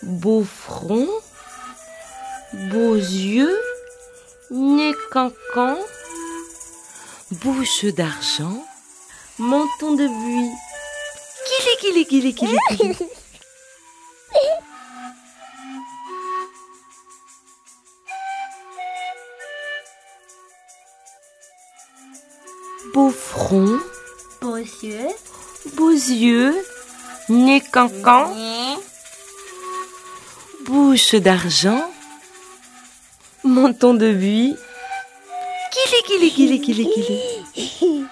beau front, beaux yeux, nez cancan, bouche d'argent, menton de buis. Kili, kili, kili, kili, kili. Beau front, Beaux yeux, beaux yeux, nez cancan, bouche d'argent, menton de buis. Kili, kili, kili, kili, kili.